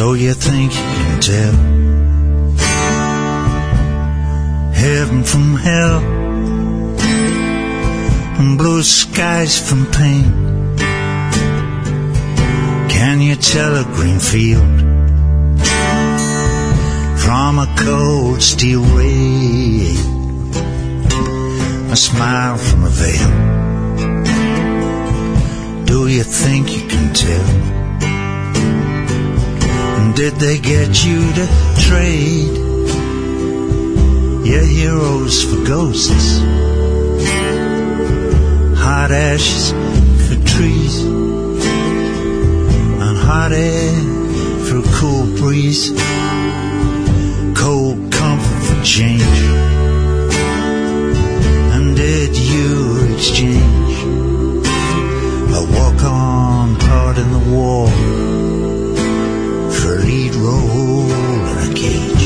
So you think you can tell heaven from hell, and blue skies from pain? Can you tell a green field from a cold steel ray? A smile from a veil. Do you think you can tell? Did they get you to trade your heroes for ghosts, hot ashes for trees, and hot air for a cool breeze, cold comfort for change? And did you exchange a walk-on part in the war for a lead role in a cage?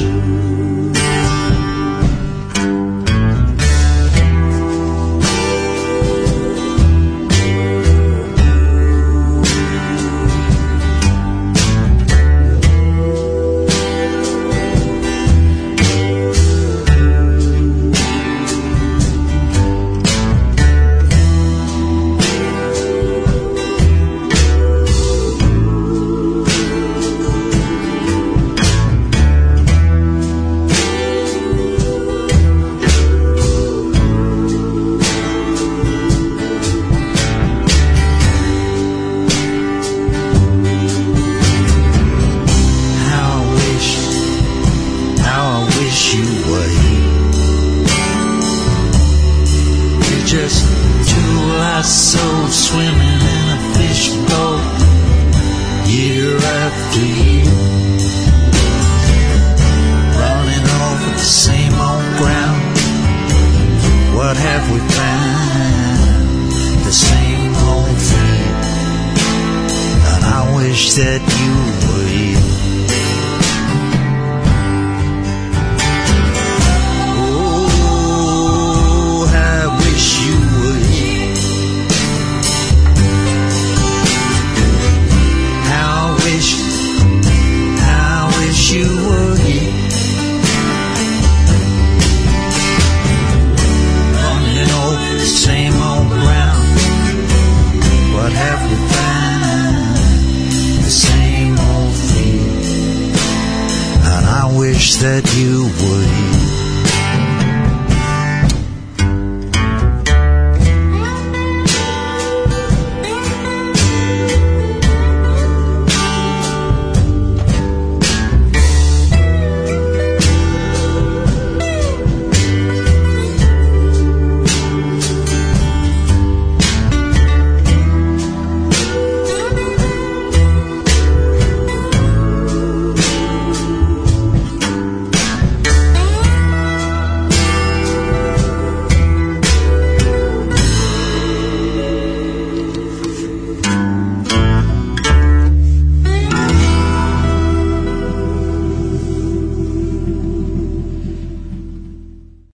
That you were here. Oh, I wish you were here. I wish you were here. Running over the same old ground. What have we found? Same old thing, and I wish that you were here.